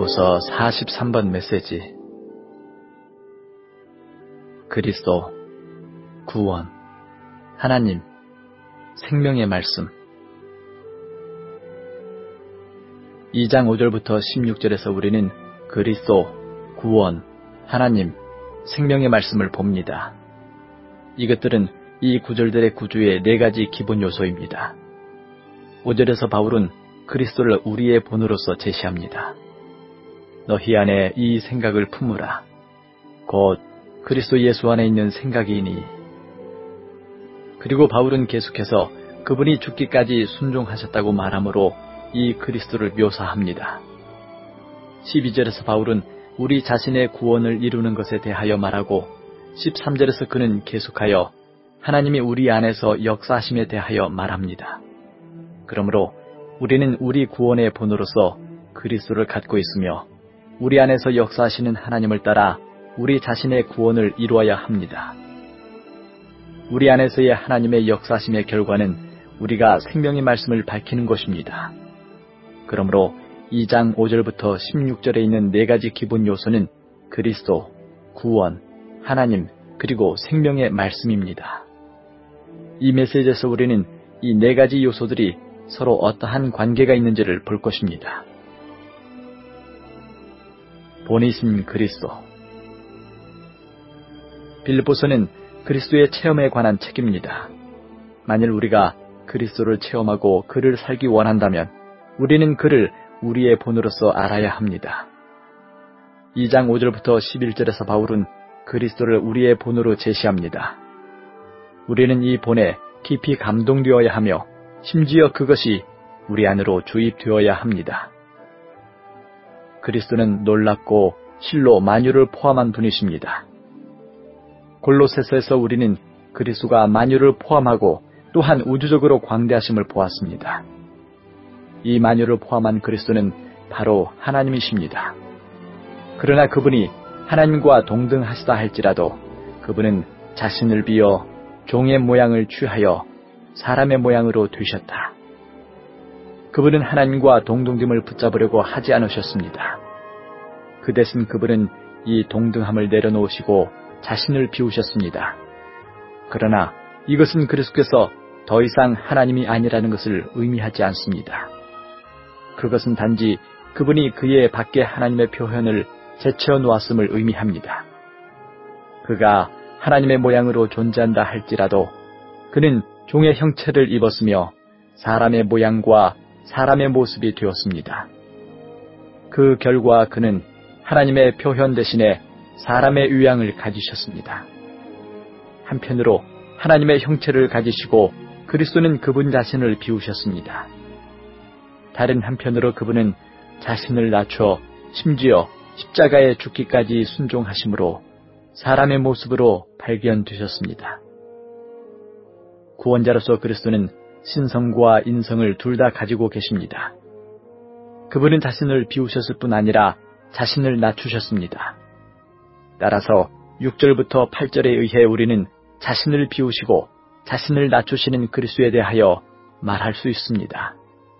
빌립보서 43번 메시지. 그리스도, 구원, 하나님, 생명의 말씀. 2장 5절부터 16절에서 우리는 그리스도, 구원, 하나님, 생명의 말씀을 봅니다. 이것들은 이 구절들의 구주의 4가지 기본 요소입니다. 5절에서 바울은 그리스도를 우리의 본으로서 제시합니다. 너희 안에 이 생각을 품으라. 곧 그리스도 예수 안에 있는 생각이니. 그리고 바울은 계속해서 그분이 죽기까지 순종하셨다고 말하므로 이 그리스도를 묘사합니다. 12절에서 바울은 우리 자신의 구원을 이루는 것에 대하여 말하고 13절에서 그는 계속하여 하나님이 우리 안에서 역사하심에 대하여 말합니다. 그러므로 우리는 우리 구원의 본으로서 그리스도를 갖고 있으며 우리 안에서 역사하시는 하나님을 따라 우리 자신의 구원을 이루어야 합니다. 우리 안에서의 하나님의 역사하심의 결과는 우리가 생명의 말씀을 밝히는 것입니다. 그러므로 2장 5절부터 16절에 있는 4가지 기본 요소는 그리스도, 구원, 하나님, 그리고 생명의 말씀입니다. 이 메시지에서 우리는 이 4가지 요소들이 서로 어떠한 관계가 있는지를 볼 것입니다. 본이신 그리스도. 빌립보서는 그리스도의 체험에 관한 책입니다. 만일 우리가 그리스도를 체험하고 그를 살기 원한다면 우리는 그를 우리의 본으로서 알아야 합니다. 2장 5절부터 11절에서 바울은 그리스도를 우리의 본으로 제시합니다. 우리는 이 본에 깊이 감동되어야 하며 심지어 그것이 우리 안으로 주입되어야 합니다. 그리스도는 놀랍고 실로 만유를 포함한 분이십니다. 골로새서에서 우리는 그리스도가 만유를 포함하고 또한 우주적으로 광대하심을 보았습니다. 이 만유를 포함한 그리스도는 바로 하나님이십니다. 그러나 그분이 하나님과 동등하시다 할지라도 그분은 자신을 비어 종의 모양을 취하여 사람의 모양으로 되셨다. 그분은 하나님과 동등됨을 붙잡으려고 하지 않으셨습니다. 그 대신 그분은 이 동등함을 내려놓으시고 자신을 비우셨습니다. 그러나 이것은 그리스도께서 더 이상 하나님이 아니라는 것을 의미하지 않습니다. 그것은 단지 그분이 그의 밖에 하나님의 표현을 제쳐 놓았음을 의미합니다. 그가 하나님의 모양으로 존재한다 할지라도 그는 종의 형체를 입었으며 사람의 모양과 사람의 모습이 되었습니다. 그 결과 그는 하나님의 표현 대신에 사람의 유양을 가지셨습니다. 한편으로 하나님의 형체를 가지시고 그리스도는 그분 자신을 비우셨습니다. 다른 한편으로 그분은 자신을 낮춰 심지어 십자가에 죽기까지 순종하심으로 사람의 모습으로 발견되셨습니다. 구원자로서 그리스도는 신성과 인성을 둘 다 가지고 계십니다. 그분은 자신을 비우셨을 뿐 아니라 자신을 낮추셨습니다. 따라서 6절부터 8절에 의해 우리는 자신을 비우시고 자신을 낮추시는 그리스도에 대하여 말할 수 있습니다.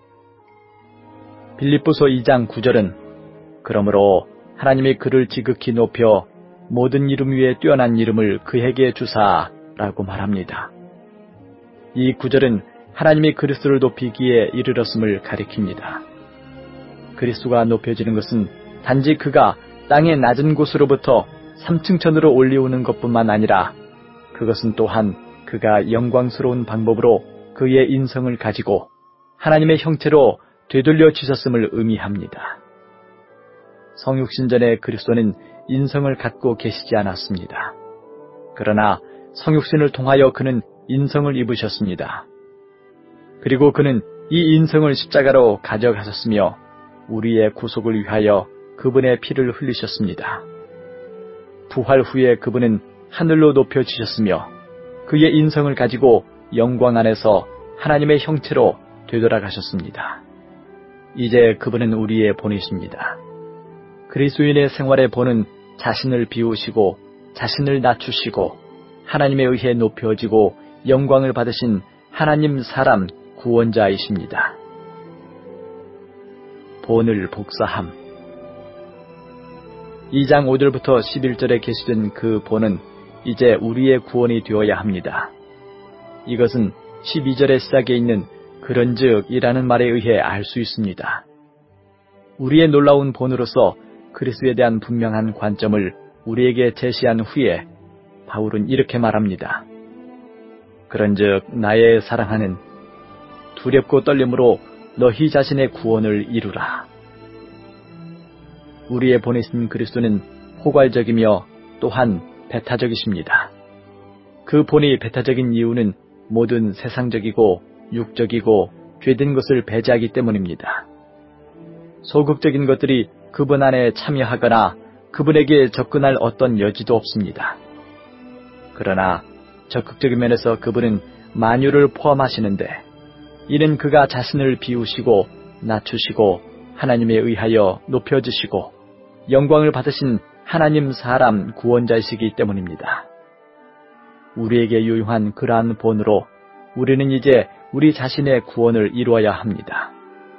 빌립보서 2장 9절은 그러므로 하나님이 그를 지극히 높여 모든 이름 위에 뛰어난 이름을 그에게 주사라고 말합니다. 이 구절은 하나님이 그리스도를 높이기에 이르렀음을 가리킵니다. 그리스도가 높여지는 것은 단지 그가 땅의 낮은 곳으로부터 3층천으로 올리우는 것뿐만 아니라 그것은 또한 그가 영광스러운 방법으로 그의 인성을 가지고 하나님의 형체로 되돌려지셨음을 의미합니다. 성육신전에 그리스도는 인성을 갖고 계시지 않았습니다. 그러나 성육신을 통하여 그는 인성을 입으셨습니다. 그리고 그는 이 인성을 십자가로 가져가셨으며 우리의 구속을 위하여 그분의 피를 흘리셨습니다. 부활 후에 그분은 하늘로 높여지셨으며 그의 인성을 가지고 영광 안에서 하나님의 형체로 되돌아가셨습니다. 이제 그분은 우리의 본이십니다. 그리스도인의 생활의 본은 자신을 비우시고 자신을 낮추시고 하나님에 의해 높여지고 영광을 받으신 하나님 사람 구원자이십니다. 본을 복사함. 2장 5절부터 11절에 게시된 그 본은 이제 우리의 구원이 되어야 합니다. 이것은 12절의 시작에 있는 그런즉 이라는 말에 의해 알 수 있습니다. 우리의 놀라운 본으로서 그리스도에 대한 분명한 관점을 우리에게 제시한 후에 바울은 이렇게 말합니다. 그런즉 나의 사랑하는 두렵고 떨림으로 너희 자신의 구원을 이루라. 우리의 본이신 그리스도는 포괄적이며 또한 배타적이십니다. 그 본이 배타적인 이유는 모든 세상적이고 육적이고 죄된 것을 배제하기 때문입니다. 소극적인 것들이 그분 안에 참여하거나 그분에게 접근할 어떤 여지도 없습니다. 그러나 적극적인 면에서 그분은 만유를 포함하시는데 이는 그가 자신을 비우시고 낮추시고 하나님에 의하여 높여주시고 영광을 받으신 하나님 사람 구원자이시기 때문입니다. 우리에게 유용한 그러한 본으로 우리는 이제 우리 자신의 구원을 이루어야 합니다.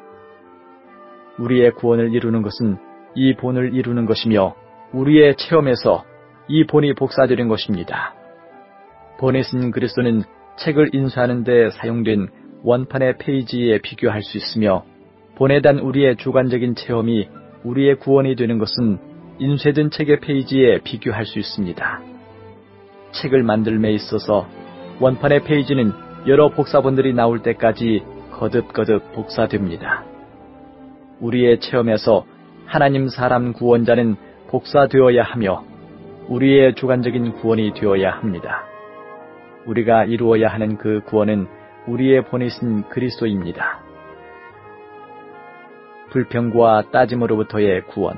우리의 구원을 이루는 것은 이 본을 이루는 것이며 우리의 체험에서 이 본이 복사되는 것입니다. 본에 쓴 그리스도는 책을 인쇄하는 데 사용된 원판의 페이지에 비교할 수 있으며 본에 대한 우리의 주관적인 체험이 우리의 구원이 되는 것은 인쇄된 책의 페이지에 비교할 수 있습니다. 책을 만들m에 있어서 원판의 페이지는 여러 복사본들이 나올 때까지 거듭거듭 복사됩니다. 우리의 체험에서 하나님 사람 구원자는 복사되어야 하며 우리의 주관적인 구원이 되어야 합니다. 우리가 이루어야 하는 그 구원은 우리의 본이신 그리스도입니다. 불평과 따짐으로부터의 구원.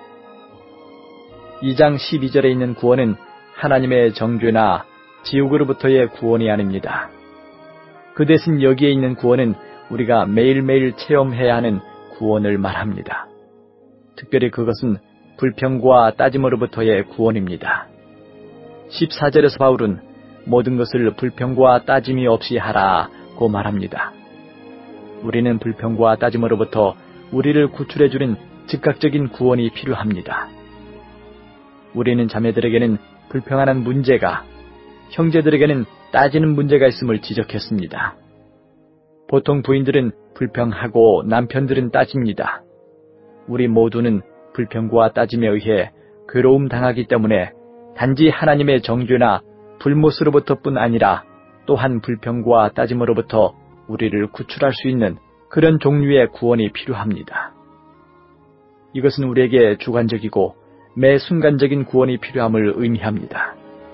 2장 12절에 있는 구원은 하나님의 정죄나 지옥으로부터의 구원이 아닙니다. 그 대신 여기에 있는 구원은 우리가 매일매일 체험해야 하는 구원을 말합니다. 특별히 그것은 불평과 따짐으로부터의 구원입니다. 14절에서 바울은 모든 것을 불평과 따짐이 없이 하라고 말합니다. 우리는 불평과 따짐으로부터 우리를 구출해주는 즉각적인 구원이 필요합니다. 우리는 자매들에게는 불평하는 문제가, 형제들에게는 따지는 문제가 있음을 지적했습니다. 보통 부인들은 불평하고 남편들은 따집니다. 우리 모두는 불평과 따짐에 의해 괴로움 당하기 때문에 단지 하나님의 정죄나 불못으로부터뿐 아니라 또한 불평과 따짐으로부터 우리를 구출할 수 있는 그런 종류의 구원이 필요합니다. 이것은 우리에게 주관적이고 매 순간적인 구원이 필요함을 의미합니다.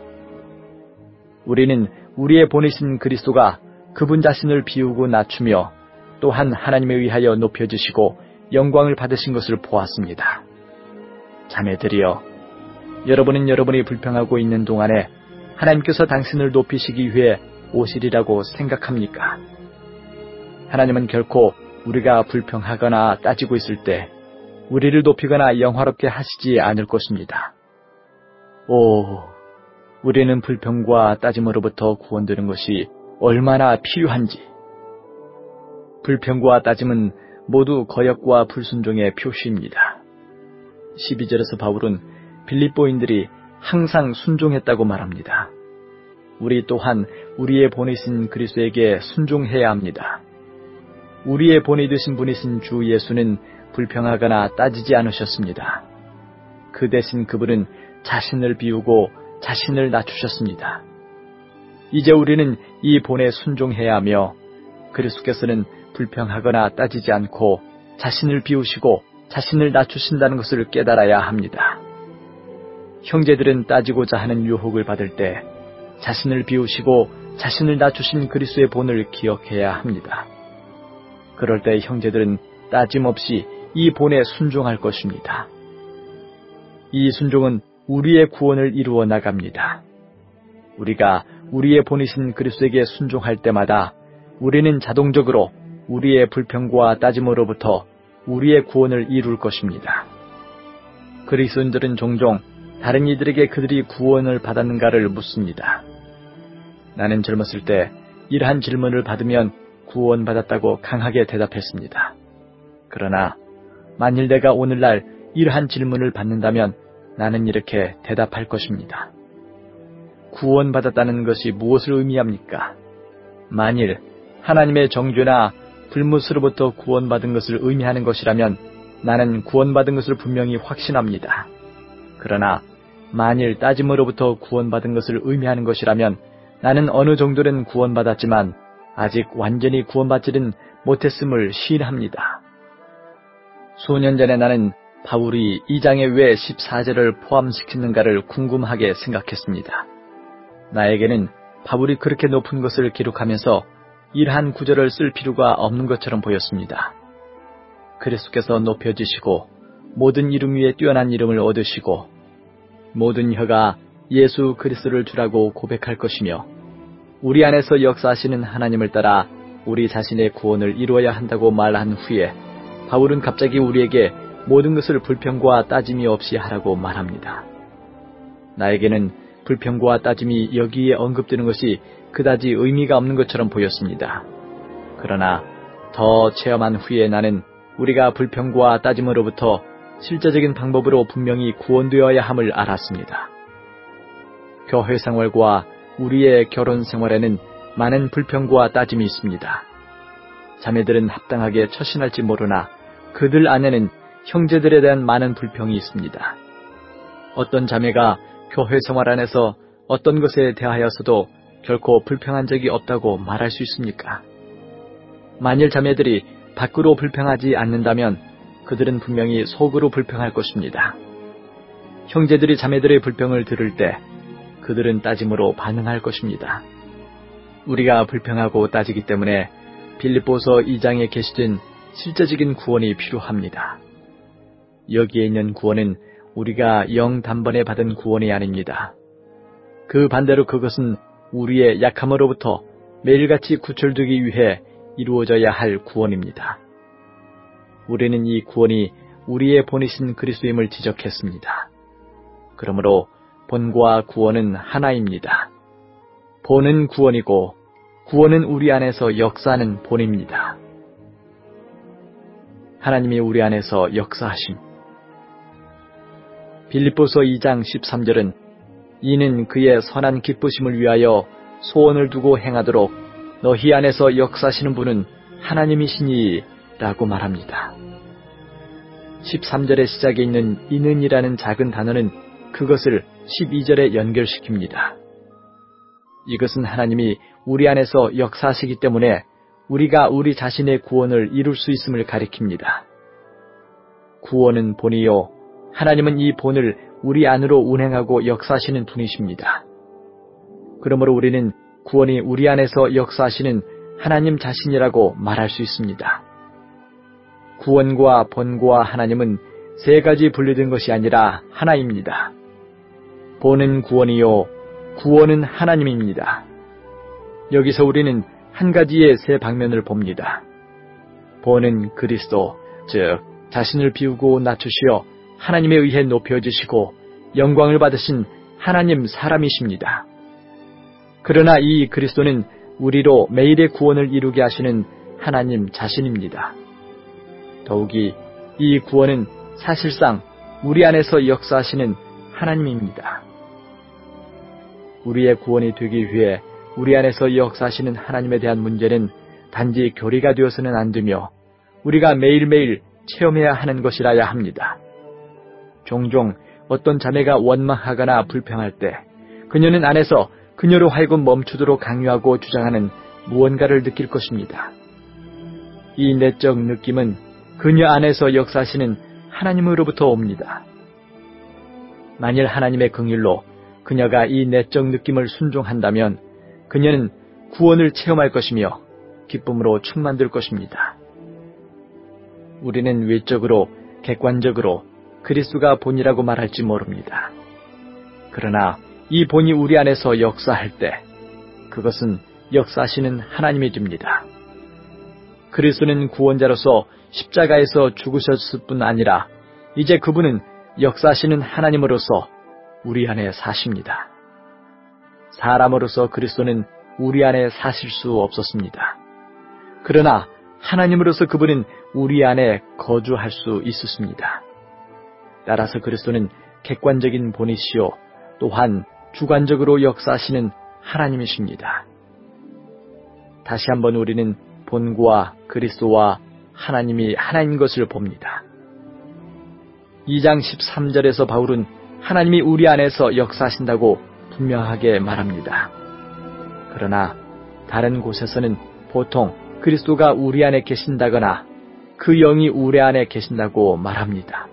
우리는 우리의 본이신 그리스도가 그분 자신을 비우고 낮추며 또한 하나님에 의하여 높여주시고 영광을 받으신 것을 보았습니다. 자매들이여, 여러분은 여러분이 불평하고 있는 동안에 하나님께서 당신을 높이시기 위해 오시리라고 생각합니까? 하나님은 결코 우리가 불평하거나 따지고 있을 때 우리를 높이거나 영화롭게 하시지 않을 것입니다. 우리는 불평과 따짐으로부터 구원되는 것이 얼마나 필요한지. 불평과 따짐은 모두 거역과 불순종의 표시입니다. 12절에서 바울은 빌립보인들이 항상 순종했다고 말합니다. 우리 또한 우리의 본이신 그리스도에게 순종해야 합니다. 우리의 본이 되신 분이신 주 예수는 불평하거나 따지지 않으셨습니다. 그 대신 그분은 자신을 비우고 자신을 낮추셨습니다. 이제 우리는 이 본에 순종해야 하며 그리스도께서는 불평하거나 따지지 않고 자신을 비우시고 자신을 낮추신다는 것을 깨달아야 합니다. 형제들은 따지고자 하는 유혹을 받을 때 자신을 비우시고 자신을 낮추신 그리스도의 본을 기억해야 합니다. 그럴 때 형제들은 따짐없이 이 본에 순종할 것입니다. 이 순종은 우리의 구원을 이루어 나갑니다. 우리가 우리의 본이신 그리스도에게 순종할 때마다 우리는 자동적으로 우리의 불평과 따짐으로부터 우리의 구원을 이룰 것입니다. 그리스도인들은 종종 다른 이들에게 그들이 구원을 받았는가를 묻습니다. 나는 젊었을 때 이러한 질문을 받으면 구원받았다고 강하게 대답했습니다. 그러나 만일 내가 오늘날 이러한 질문을 받는다면 나는 이렇게 대답할 것입니다. 구원받았다는 것이 무엇을 의미합니까? 만일 하나님의 정죄나 불못으로부터 구원받은 것을 의미하는 것이라면 나는 구원받은 것을 분명히 확신합니다. 그러나 만일 따짐으로부터 구원받은 것을 의미하는 것이라면 나는 어느 정도는 구원받았지만 아직 완전히 구원받지는 못했음을 시인합니다. 수년 전에 나는 바울이 2장에 왜 14절을 포함시키는가를 궁금하게 생각했습니다. 나에게는 바울이 그렇게 높은 것을 기록하면서 이러한 구절을 쓸 필요가 없는 것처럼 보였습니다. 그리스도께서 높여지시고 모든 이름 위에 뛰어난 이름을 얻으시고 모든 혀가 예수 그리스도를 주라고 고백할 것이며 우리 안에서 역사하시는 하나님을 따라 우리 자신의 구원을 이루어야 한다고 말한 후에 바울은 갑자기 우리에게 모든 것을 불평과 따짐이 없이 하라고 말합니다. 나에게는 불평과 따짐이 여기에 언급되는 것이 그다지 의미가 없는 것처럼 보였습니다. 그러나 더 체험한 후에 나는 우리가 불평과 따짐으로부터 실제적인 방법으로 분명히 구원되어야 함을 알았습니다. 교회 생활과 우리의 결혼 생활에는 많은 불평과 따짐이 있습니다. 자매들은 합당하게 처신할지 모르나 그들 안에는 형제들에 대한 많은 불평이 있습니다. 어떤 자매가 교회 생활 안에서 어떤 것에 대하여서도 결코 불평한 적이 없다고 말할 수 있습니까? 만일 자매들이 밖으로 불평하지 않는다면 그들은 분명히 속으로 불평할 것입니다. 형제들이 자매들의 불평을 들을 때 그들은 따짐으로 반응할 것입니다. 우리가 불평하고 따지기 때문에 빌립보서 2장에 게시된 실제적인 구원이 필요합니다. 여기에 있는 구원은 우리가 영 단번에 받은 구원이 아닙니다. 그 반대로 그것은 우리의 약함으로부터 매일같이 구출되기 위해 이루어져야 할 구원입니다. 우리는 이 구원이 우리의 본이신 그리스도임을 지적했습니다. 그러므로 본과 구원은 하나입니다. 본은 구원이고 구원은 우리 안에서 역사하는 본입니다. 하나님이 우리 안에서 역사하심. 빌립보서 2장 13절은 이는 그의 선한 기쁘심을 위하여 소원을 두고 행하도록 너희 안에서 역사하시는 분은 하나님이시니 라고 말합니다. 13절의 시작에 있는 이는이라는 작은 단어는 그것을 12절에 연결시킵니다. 이것은 하나님이 우리 안에서 역사하시기 때문에 우리가 우리 자신의 구원을 이룰 수 있음을 가리킵니다. 구원은 본이요 하나님은 이 본을 우리 안으로 운행하고 역사하시는 분이십니다. 그러므로 우리는 구원이 우리 안에서 역사하시는 하나님 자신이라고 말할 수 있습니다. 구원과 본과 하나님은 세 가지 분리된 것이 아니라 하나입니다. 본은 구원이요 구원은 하나님입니다. 여기서 우리는 한 가지의 세 방면을 봅니다. 본은 그리스도, 즉 자신을 비우고 낮추시어 하나님에 의해 높여지시고 영광을 받으신 하나님 사람이십니다. 그러나 이 그리스도는 우리로 매일의 구원을 이루게 하시는 하나님 자신입니다. 더욱이 이 구원은 사실상 우리 안에서 역사하시는 하나님입니다. 우리의 구원이 되기 위해 우리 안에서 역사하시는 하나님에 대한 문제는 단지 교리가 되어서는 안 되며 우리가 매일매일 체험해야 하는 것이라야 합니다. 종종 어떤 자매가 원망하거나 불평할 때 그녀는 안에서 그녀로 하여금 멈추도록 강요하고 주장하는 무언가를 느낄 것입니다. 이 내적 느낌은 그녀 안에서 역사하시는 하나님으로부터 옵니다. 만일 하나님의 긍휼로 그녀가 이 내적 느낌을 순종한다면 그녀는 구원을 체험할 것이며 기쁨으로 충만될 것입니다. 우리는 외적으로 객관적으로 그리스도가 본이라고 말할지 모릅니다. 그러나 이 본이 우리 안에서 역사할 때 그것은 역사하시는 하나님이 됩니다. 그리스도는 구원자로서 십자가에서 죽으셨을 뿐 아니라 이제 그분은 역사하시는 하나님으로서 우리 안에 사십니다. 사람으로서 그리스도는 우리 안에 사실 수 없었습니다. 그러나 하나님으로서 그분은 우리 안에 거주할 수 있었습니다. 따라서 그리스도는 객관적인 본이시요 또한 주관적으로 역사하시는 하나님이십니다. 다시 한번 우리는 본과 그리스도와 하나님이 하나인 것을 봅니다. 2장 13절에서 바울은 하나님이 우리 안에서 역사하신다고 분명하게 말합니다. 그러나 다른 곳에서는 보통 그리스도가 우리 안에 계신다거나 그 영이 우리 안에 계신다고 말합니다.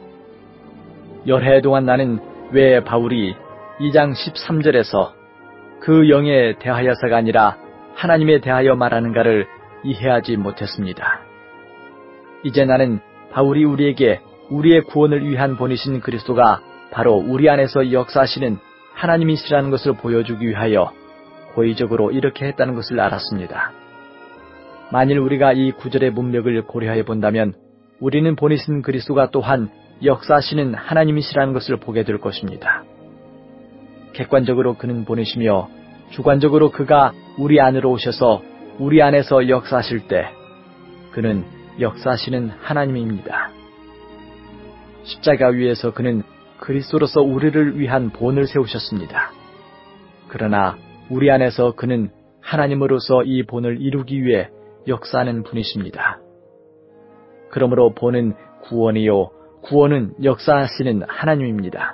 열해 동안 나는 왜 바울이 2장 13절에서 그 영에 대하여서가 아니라 하나님에 대하여 말하는가를 이해하지 못했습니다. 이제 나는 바울이 우리에게 우리의 구원을 위한 본이신 그리스도가 바로 우리 안에서 역사하시는 하나님이시라는 것을 보여주기 위하여 고의적으로 이렇게 했다는 것을 알았습니다. 만일 우리가 이 구절의 문맥을 고려해 본다면 우리는 본이신 그리스도가 또한 역사하시는 하나님이시라는 것을 보게 될 것입니다. 객관적으로 그는 본이시며 주관적으로 그가 우리 안으로 오셔서 우리 안에서 역사하실 때 그는 역사하시는 하나님입니다. 십자가 위에서 그는 그리스도로서 우리를 위한 본을 세우셨습니다. 그러나 우리 안에서 그는 하나님으로서 이 본을 이루기 위해 역사하는 분이십니다. 그러므로 본은 구원이요 구원은 역사하시는 하나님입니다.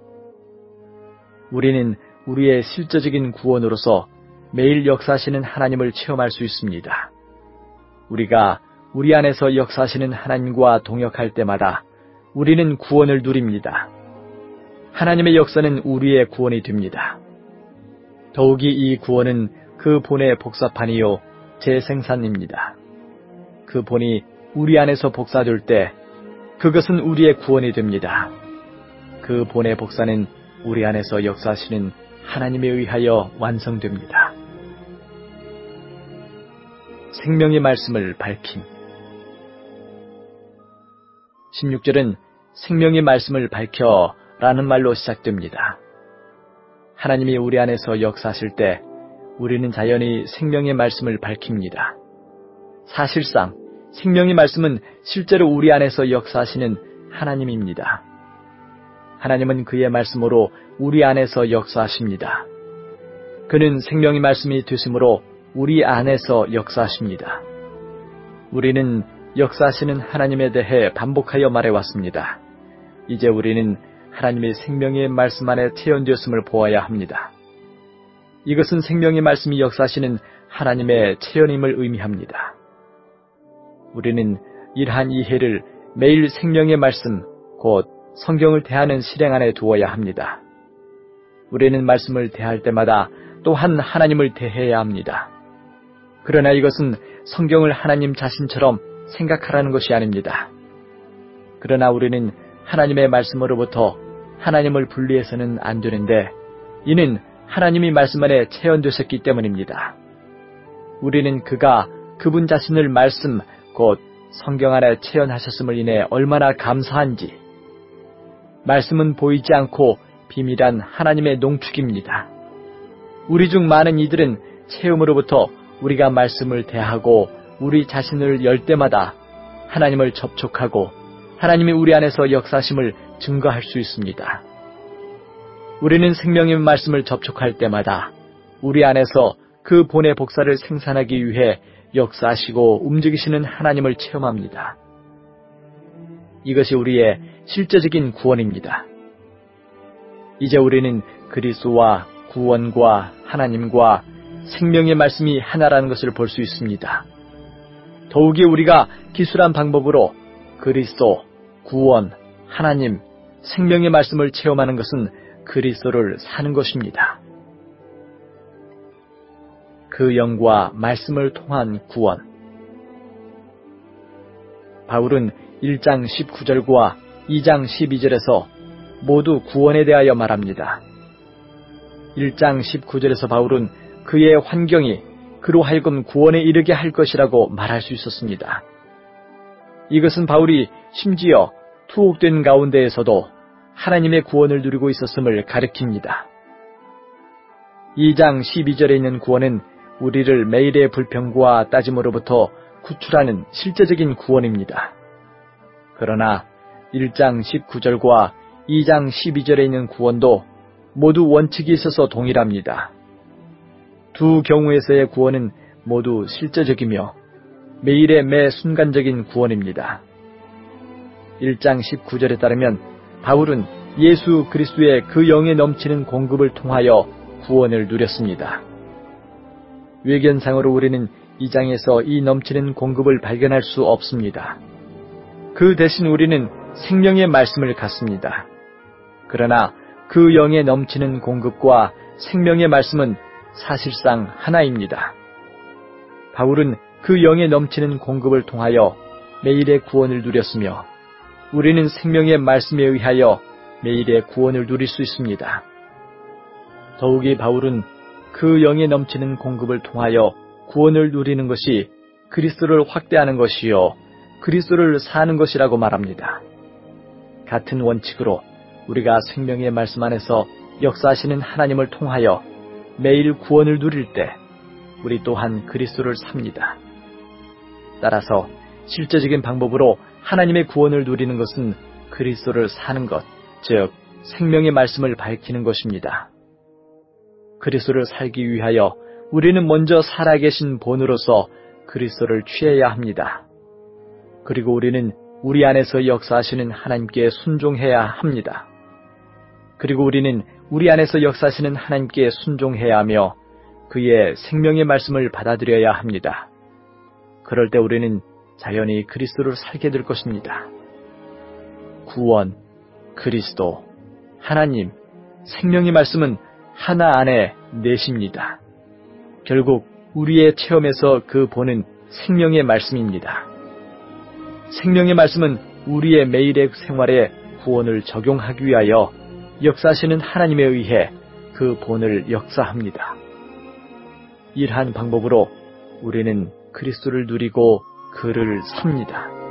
우리는 우리의 실제적인 구원으로서 매일 역사하시는 하나님을 체험할 수 있습니다. 우리가 우리 안에서 역사하시는 하나님과 동역할 때마다 우리는 구원을 누립니다. 하나님의 역사는 우리의 구원이 됩니다. 더욱이 이 구원은 그 본의 복사판이요 재생산입니다. 그 본이 우리 안에서 복사될 때 그것은 우리의 구원이 됩니다. 그 본의 복사는 우리 안에서 역사하시는 하나님에 의하여 완성됩니다. 생명의 말씀을 밝힘. 16절은 생명의 말씀을 밝혀 라는 말로 시작됩니다. 하나님이 우리 안에서 역사하실 때 우리는 자연히 생명의 말씀을 밝힙니다. 사실상 생명의 말씀은 실제로 우리 안에서 역사하시는 하나님입니다. 하나님은 그의 말씀으로 우리 안에서 역사하십니다. 그는 생명의 말씀이 되심으로 우리 안에서 역사하십니다. 우리는 역사하시는 하나님에 대해 반복하여 말해왔습니다. 이제 우리는 하나님의 생명의 말씀 안에 체현되었음을 보아야 합니다. 이것은 생명의 말씀이 역사하시는 하나님의 체현임을 의미합니다. 우리는 이러한 이해를 매일 생명의 말씀, 곧 성경을 대하는 실행 안에 두어야 합니다. 우리는 말씀을 대할 때마다 또한 하나님을 대해야 합니다. 그러나 이것은 성경을 하나님 자신처럼 생각하라는 것이 아닙니다. 그러나 우리는 하나님의 말씀으로부터 하나님을 분리해서는 안 되는데 이는 하나님이 말씀 안에 체현되셨기 때문입니다. 우리는 그가 그분 자신을 말씀, 곧 성경 안에 체현하셨음을 인해 얼마나 감사한지. 말씀은 보이지 않고 비밀한 하나님의 농축입니다. 우리 중 많은 이들은 체험으로부터 우리가 말씀을 대하고 우리 자신을 열 때마다 하나님을 접촉하고 하나님이 우리 안에서 역사심을 증거할 수 있습니다. 우리는 생명의 말씀을 접촉할 때마다 우리 안에서 그 본의 복사를 생산하기 위해 역사하시고 움직이시는 하나님을 체험합니다. 이것이 우리의 실제적인 구원입니다. 이제 우리는 그리스도와 구원과 하나님과 생명의 말씀이 하나라는 것을 볼 수 있습니다. 더욱이 우리가 기술한 방법으로 그리스도, 구원, 하나님, 생명의 말씀을 체험하는 것은 그리스도를 사는 것입니다. 그 영과 말씀을 통한 구원. 바울은 1장 19절과 2장 12절에서 모두 구원에 대하여 말합니다. 1장 19절에서 바울은 그의 환경이 그로 하여금 구원에 이르게 할 것이라고 말할 수 있었습니다. 이것은 바울이 심지어 투옥된 가운데에서도 하나님의 구원을 누리고 있었음을 가리킵니다. 2장 12절에 있는 구원은 우리를 매일의 불평과 따짐으로부터 구출하는 실제적인 구원입니다. 그러나 1장 19절과 2장 12절에 있는 구원도 모두 원칙이 있어서 동일합니다. 두 경우에서의 구원은 모두 실제적이며 매일의 매 순간적인 구원입니다. 1장 19절에 따르면 바울은 예수 그리스도의 그 영에 넘치는 공급을 통하여 구원을 누렸습니다. 외견상으로 우리는 이 장에서 이 넘치는 공급을 발견할 수 없습니다. 그 대신 우리는 생명의 말씀을 갖습니다. 그러나 그 영에 넘치는 공급과 생명의 말씀은 사실상 하나입니다. 바울은 그 영에 넘치는 공급을 통하여 매일의 구원을 누렸으며 우리는 생명의 말씀에 의하여 매일의 구원을 누릴 수 있습니다. 더욱이 바울은 그 영에 넘치는 공급을 통하여 구원을 누리는 것이 그리스도를 확대하는 것이요 그리스도를 사는 것이라고 말합니다. 같은 원칙으로 우리가 생명의 말씀 안에서 역사하시는 하나님을 통하여 매일 구원을 누릴 때 우리 또한 그리스도를 삽니다. 따라서 실제적인 방법으로 하나님의 구원을 누리는 것은 그리스도를 사는 것, 즉 생명의 말씀을 밝히는 것입니다. 그리스도를 살기 위하여 우리는 먼저 살아계신 본으로서 그리스도를 취해야 합니다. 그리고 우리는 우리 안에서 역사하시는 하나님께 순종해야 합니다. 그리고 우리는 우리 안에서 역사하시는 하나님께 순종해야 하며 그의 생명의 말씀을 받아들여야 합니다. 그럴 때 우리는 자연히 그리스도를 살게 될 것입니다. 구원, 그리스도, 하나님, 생명의 말씀은 하나 안에 넷입니다. 결국 우리의 체험에서 그 본은 생명의 말씀입니다. 생명의 말씀은 우리의 매일의 생활에 구원을 적용하기 위하여 역사하시는 하나님에 의해 그 본을 역사합니다. 이러한 방법으로 우리는 그리스도를 누리고 그를 삽니다.